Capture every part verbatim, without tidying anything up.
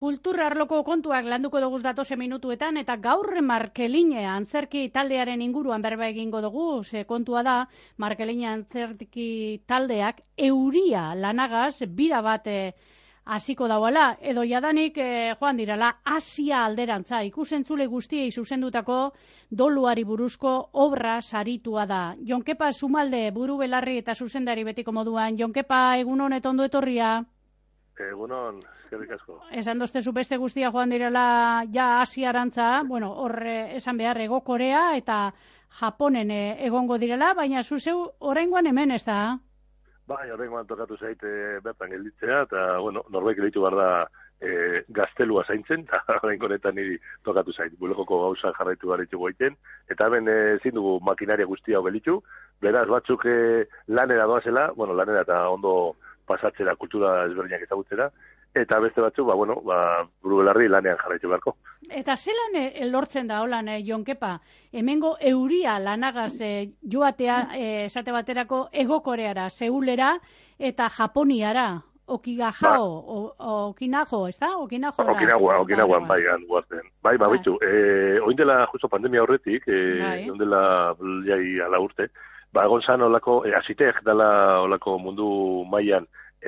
Kultura arloko kontuak landuko dugu datoze minutuetan, eta gaur Markeline antzerki taldearen inguruan berba egingo dugu, ze kontua da, Markeline antzerki taldeak euria lanagaz bira bat hasiko dauala, edo jadanik eh, joan dirala Asia alderantza, ikusentzule guztiei zuzendutako doluari buruzko obra saritua da. Jonkepa Zumalde, buru belarri eta zuzendari betiko moduan. Jonkepa, egunon eta ondo etorria? Egunon, eskerrik asko. Esan doztezu beste guztia joan direla ja Asiarantza, bueno, hor esan behar Hego Korea eta Japonen egongo direla, baina zuzeu oraingoan hemen ez da? Bai, oraingoan tokatu zaite bertan gelditzea, eta, bueno, norbait gelditu behar da e, gaztelua zaintzen, eta oraingo honetan niri tokatu zait, bulegoko gauza jarraitu behar ditugu egiten, eta hemen ezin dugu makinaria guztia hau gelditu, beraz batzuk e, lanera doazela, bueno, lanera eta ondo pasatzera, kultura ezberdinak ezagutzera, eta beste batzuk, ba, bueno, ba, buru belarri lanean jarraitu beharko. Eta zelan e, lortzen da, holan, e, Jonkepa, hemengo euria lanagaz e, joatea, e, esate baterako, Hego Koreara, Seulera eta Japoniara, Okigahao, ba. Okinajo, ez da? Okinajo da? Okinagua, Okinaguan, bai, bai, guartzen. Bai, ba, bitu, e, oindela justo pandemia horretik, e, bai. Oindela jai ala urte, ba, egon zan olako, e, azitek dala olako mundu mailan,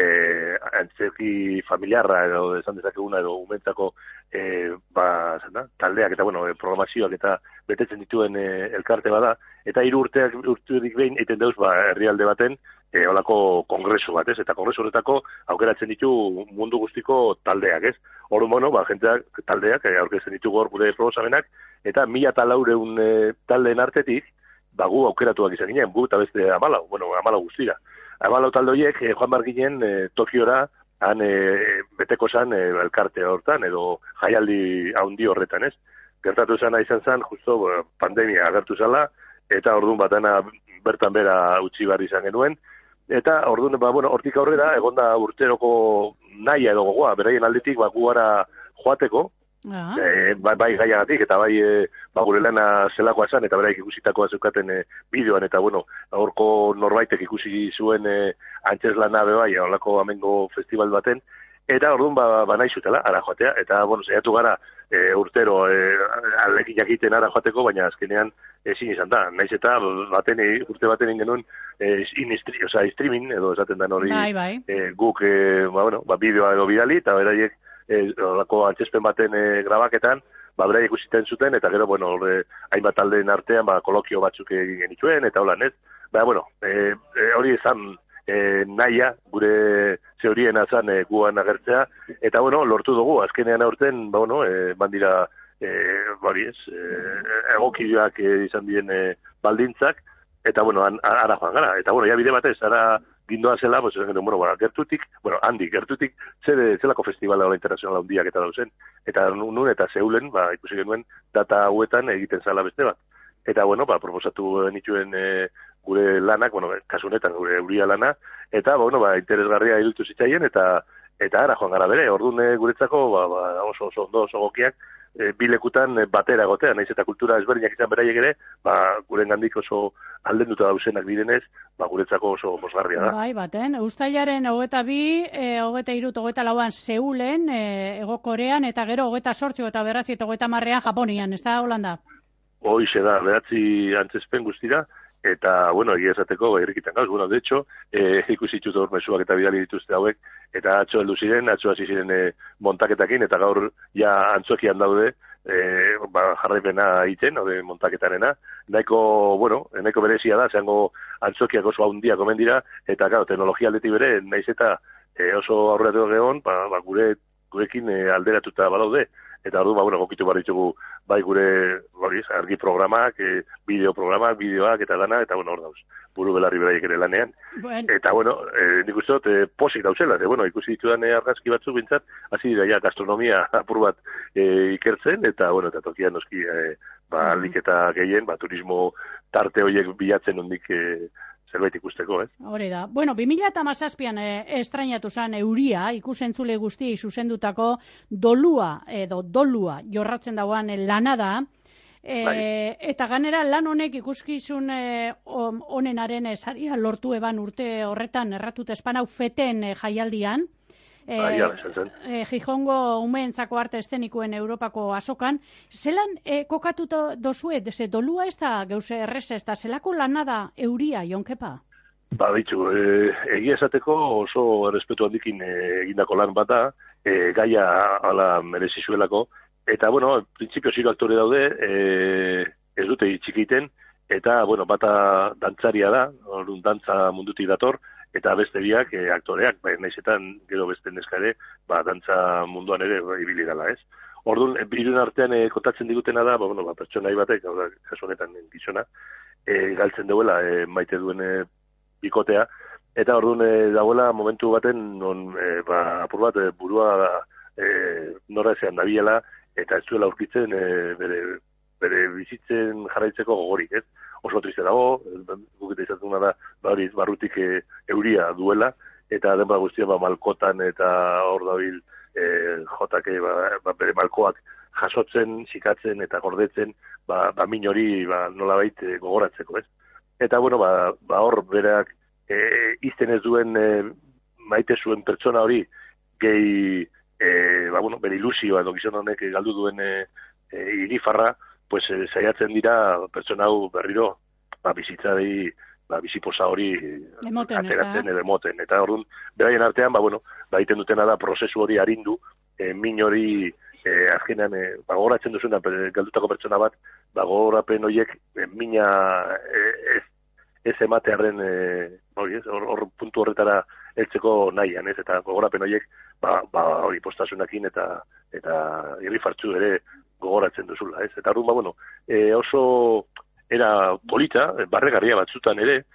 eh antzerki familiarra edo esan dezakeguna edo umentzako eh ba zena taldeak eta bueno programazioak eta betetzen dituen e, elkarte bada eta hiru urteak urterik behin egiten deuz ba herrialde baten e, holako kongresu bat, ez? Eta kongresu horretako aukeratzen ditu mundu guztiko taldeak, ez? Orduan bueno, ba jenteak taldeak e, aurkezten ditugu hor gure proposamenak eta mila laurehun e, taldeen artetik ba gu aukeratuak izan ginen, gu eta beste hamalau, bueno, hamalau guztira. Hamalau talde horiek eh, joan bar ginen eh, Tokiora, han eh, beteko zan eh, elkarte hortan, edo jaialdi haundi horretan, ez? Gertatu zana izan zen, justo bo, pandemia agertu zala, eta orduan batana bertan bera utzi behar izan genuen, eta orduan, ba, bueno, hortik aurrera, egonda urteroko naia edo gogoa, beraien aldetik, ba, guara joateko, Ah. E, bai, bai gaiagatik eta bai e, ba, gure lana zelakoa zen eta beraik ikusitakoa zeukaten e, bideoan eta bueno, aurko norbaitek ikusi zuen e, antzes lana be bai, holako amengo festival baten, eta orduan ba, ba nahi zutela, ara joatea, eta bueno, saiatu gara e, urtero e, alekin jakiten ara joateko, baina azkenean ezin izan da, naiz eta baten, urte baten genuen e, in istri, oza, streaming, edo esaten da hori bai, bai. E, guk e, ba, bueno, ba, bideoa edo bidali, eta beraiek horako e, antzespen baten e, grabaketan, ba, berai ikusiten zuten, eta gero, bueno, horre, hainbat taldeen artean, ba, kolokio batzuk egin genituen, eta holan, ez? Ba, bueno, e, e, hori izan e, naia, gure zeurien azan e, guan agertzea, eta, bueno, lortu dugu, azkenean aurten, ba, bueno, e, bandira, e, bari ez, e, egokioak e, izan dien e, baldintzak, eta, bueno, an, ara joan gara, eta, bueno, ja bide batez, ara gindoa zela, pues, bueno, bueno, gertutik, bueno, handi, gertutik, zer, zelako festivala hori internazionala hundiak eta dauzen. Eta nun eta Seulen, ba, ikusi genuen, data hauetan egiten zala beste bat. Eta, bueno, ba, proposatu nituen e, gure lanak, bueno, kasunetan gure euria lana, eta, bueno, ba, interesgarria iruditu zitzaien, eta eta ara joan gara bere, orduan e, guretzako, ba, ba, oso, oso, ondo, oso gokiak, e, bilekutan e, batera gotea, naiz eta kultura ezberdinak izan beraiek ere, ba, gure gandik oso aldenduta dauzenak direnez, ba, guretzako oso mozgarria da. Bai, baten, uztailaren hogeta bi, e, hogeta irut, hogeta lauan Seulen, e, Hego Korean, eta gero hogeta sortxo eta beratzi eta hogeta marrean Japonian, ez da, Holanda? Hoize da, beratzi antzespen guztira, eta, bueno, egia esateko, irrikitan gauz, bueno, de hecho, eh, ikusitut hor mezuak eta bidali dituzte hauek, eta atxo heldu ziren, atxo hasi ziren eh, montaketakin, eta gaur ja antzokian daude, eh, ba, jarraipena egiten, hori montaketarena, nahiko, bueno, nahiko berezia da, zehango antzokiak oso handiak omen dira, eta, claro, teknologia aldetik bere, naiz eta eh, oso aurreratu gegon, ba, ba, gure, gurekin eh, alderatuta balaude, eta ordu, ba, bueno, gokitu behar ditugu, bai gure, hori, argi programak, e, bideo programak, bideoak, eta dana, eta, bueno, hor dauz, buru belarri beraiek ere lanean. Bueno. Eta, bueno, e, nik uste dut, e, posik dauzela, e, bueno, ikusi ditudan e, argazki batzuk bintzat, hasi dira ja gastronomia apur bat e, ikertzen, eta, bueno, eta tokian noski, e, ba, aldik eta gehien, ba, turismo tarte horiek bilatzen hondik, e, zerbait ikusteko, ez? Hori da. Bueno, bi mila hamazazpian e, estrainatu zen euria, ikusentzule guztiei zuzendutako dolua, edo dolua, jorratzen dagoan lana da, e, bai. Eta ganera lan honek ikuskizun e, onenaren saria lortu eban urte horretan erratut espanau feten e, jaialdian, E, bai, ala, esan zen. E, Gijongo umeentzako arte eszenikoen Europako azokan, zelan e, kokatuta dozue, ze dolua ez da geuse errez ez da, zelako lana da euria, Jonkepa? Ba, bitxu, e, egia esateko oso errespetu handikin e, egindako lan bat da, e, gaia ala merezi zuelako, eta, bueno, printzipio ziru aktore daude, e, ez dute txikiten, eta, bueno, bata dantzaria da, orduan dantza mundutik dator, eta beste biak e, aktoreak, ba, naizetan gero beste neska ere, ba, dantza munduan ere ba, ibili dela, ez? Orduan, birun artean e, kontatzen digutena da, ba, bueno, ba, pertsonai batek, hau da, kasu honetan gizona, e, galtzen duela, e, maite duen e, bikotea, eta orduan e, dagoela momentu baten, non, e, ba, apur bat, e, burua e, norra ezean dabiela, eta ez duela aurkitzen e, bere, bere bizitzen jarraitzeko gogorik, ez? Oso triste dago, guk eta izatzen da, ba, barrutik e, euria duela, eta denbora guztia ba, malkotan eta hor dabil e, jotake ba, ba, bere malkoak jasotzen, sikatzen eta gordetzen, ba, ba min hori ba, nolabait e, gogoratzeko, ez? Eta, bueno, ba, ba hor bereak e, izten ez duen e, maite zuen pertsona hori gehi, e, ba, bueno, bere ilusioa edo gizon honek galdu duen e, e, irifarra, pues eh, saiatzen dira pertsona hau berriro ba, bizitzari, ba, biziposa hori emoten, ateratzen edo emoten. Eta orduan, beraien artean, ba, bueno, ba, iten dutena da prozesu hori arindu, e, min hori e, azkenean, e, ba, gogoratzen duzuna, galdutako pertsona bat, ba, gogorapen horiek e, mina e, ez, ez ematearen, e, hori ez, hor, hor puntu horretara heltzeko nahian, ez, eta gogorapen horiek, ba, ba, hori postasunakin eta eta irrifartzu ere gogoratzen duzula, ez? Eta arrun, ba, bueno, e, oso era polita, barregarria batzutan ere,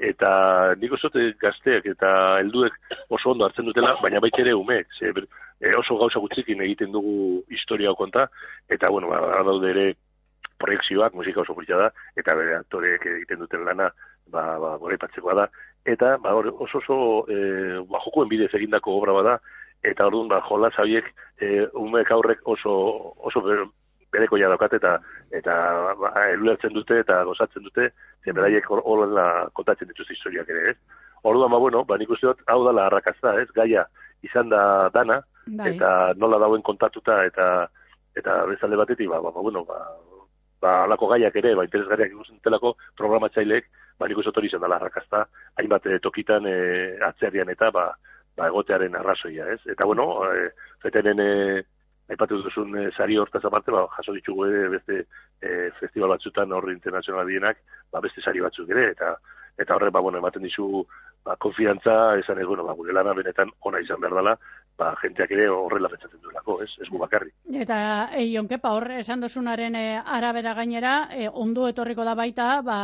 eta nik oso gazteak eta helduek oso ondo hartzen dutela, baina baita ere umeek, ze, e, oso gauza gutxikin egiten dugu historia konta, eta, bueno, ba, daude ere proiekzioak, musika oso polita da, eta bere aktoreek egiten duten lana, ba, ba, goraipatzeko da, eta, ba, oso oso, e, ba, jokuen bidez egindako obra bada, eta orduan, ba, jolas horiek, e, umeek aurrek oso, oso bereko ja daukat, eta, eta ba, elulertzen dute, eta gozatzen dute, zen beraiek horrela kontatzen dituzte historiak ere, ez? Orduan, ba, bueno, ba, nik uste dut, hau dala arrakazta, ez? Gaia izan da dana, bai. Eta nola dauen kontatuta, eta eta bezalde batetik, ba, ba, bueno, ba, ba, alako gaiak ere, ba, interesgarriak ikusten telako programatzaileek, ba, nik uste dut hori izan dala arrakazta, hainbat tokitan e, atzerrian eta, ba, ba, egotearen arrazoia, ez? Eta, bueno, e, fetenen, e, aipatu duzun e, sari hortaz aparte, ba, jaso ditugu ere beste e, festival batzutan horri internazional dienak, ba, beste sari batzuk ere, eta eta horre, ba, bueno, ematen dizu, ba, konfidantza, esan ez, bueno, ba, gure lana benetan ona izan behar dela, ba, jenteak ere horrela pentsatzen duelako, ez? Ez gu bakarri. Eta, e, Jonkepa, hor, esan duzunaren e, arabera gainera, e, ondo etorriko da baita, ba,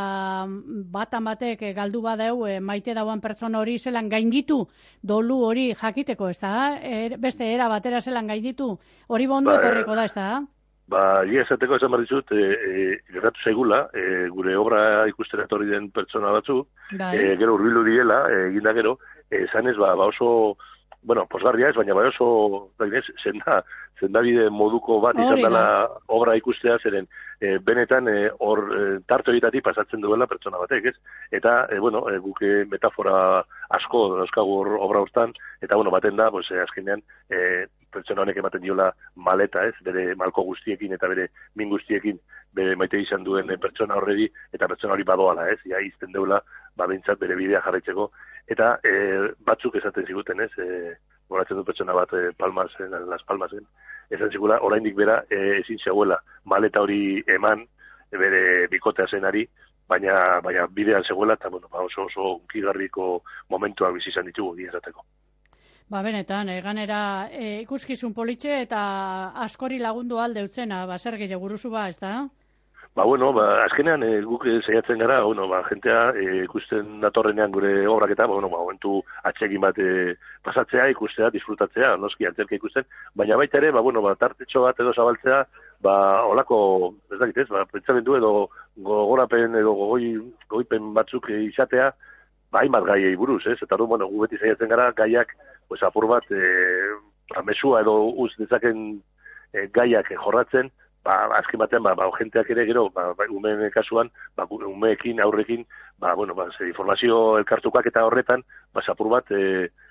batan batek e, galdu badeu, e, maite dauan pertsona hori zelan gainditu, dolu hori jakiteko, ez da? E, beste era batera zelan gainditu, hori ondo ba, etorriko da, ez da? Ba, gira esateko esan behar dizut, e, e, gertatu zaigula, e, gure obra ikustera etorri den pertsona batzu, e, gero urbilu diela, eginda gero, esan ez, ba, ba oso, bueno, posgarria ez, baina ba oso, dainez, zenda, zendabide moduko bat izan dela obra ikustea, zeren, e, benetan, hor, e, tarte horitatik pasatzen duela pertsona batek, ez? Eta, e, bueno, e, guke metafora asko dauzkagu hor obra hortan, eta, bueno, baten da, pues, e, azkenean, e, pertsona honek ematen diola maleta, ez, bere malko guztiekin eta bere min guztiekin bere maite izan duen pertsona horredi, eta pertsona hori badoala, ez, ja, izten deula, ba, bintzat bere bidea jarraitzeko, eta e, batzuk esaten ziguten, ez, e, goratzen du pertsona bat e, Palmasen, Las Palmasen, esan zigula, oraindik bera e, ezin zegoela maleta hori eman, e, bere bikotea zenari, baina, baina bidean zegoela, eta bueno, ba, oso oso unkigarriko momentuak bizi izan ditugu, esateko. Ba, benetan, e, ganera e, ikuskizun politxe eta askori lagundu alde utzena, ba, zer gehiago guruzu ba, ez da? Ba, bueno, ba, azkenean e, guk saiatzen gara, bueno, ba, jentea e, ikusten datorrenean gure obrak eta, ba, bueno, ba, momentu atsegin bat e, pasatzea, ikustea, disfrutatzea, noski antzerka ikusten, baina baita ere, ba, bueno, ba, tartetxo bat edo zabaltzea, ba, olako, ez dakit ez, ba, pentsamendu edo gogorapen edo gogoi, goipen batzuk izatea, ba, hainbat gaiei buruz, ez? Eta du, bueno, gu beti saiatzen gara, gaiak, pues, apur bat, e, ba, mesua edo uz dezaken e, gaiak jorratzen, ba, azken batean, ba, ba, jenteak ere gero, ba, ba, umeen kasuan, ba, umeekin, aurrekin, ba, bueno, ba, ze informazio elkartukak eta horretan, ba, apur bat, e,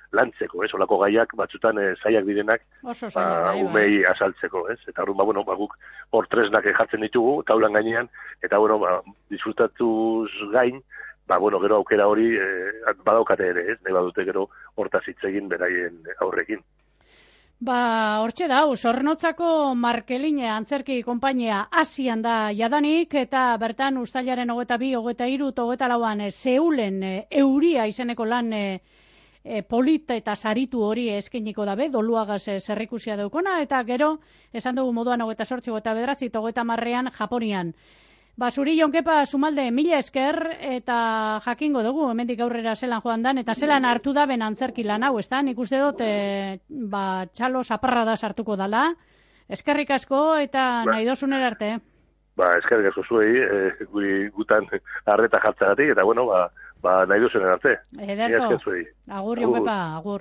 lantzeko, ez, olako gaiak batzutan e, zaiak direnak Oso ba, zaila, bai, umei azaltzeko, ez, eta hori, ba, bueno, ba, guk hor tresnak jartzen ditugu, taulan gainean, eta, bueno, ba, disfrutatuz gain, ba, bueno, gero aukera hori e, badaukate ere, ez, nahi badute gero hortaz hitz egin beraien aurrekin. Ba, hortxe da, Zornotzako Markeline antzerki konpainia hasian da jadanik, eta bertan uztailaren hogeita bi, hogeita hiru, hogeita lauan Seulen e, euria izeneko lan e, e, polit eta saritu hori eskainiko dabe, Doluagaz e, zerrikusia daukona, eta gero, esan dugu moduan hogeita sortzi, hogeita bederatzi, hogeita marrean Japonian. Ba, zuri Jonkepa Zumalde mila esker, eta jakingo dugu, hemendik aurrera zelan joan dan, eta zelan hartu da ben antzerki lan hau, ezta? Nik uste dut, e, ba, txalo zaparra da sartuko dala. Eskerrik asko, eta ba, nahi dozunera arte. Ba, eskerrik asko zuei, e, guri gutan arreta jartzagatik, eta bueno, ba, ba nahi dozunera arte. Ederto. Agur, Jonkepa, agur.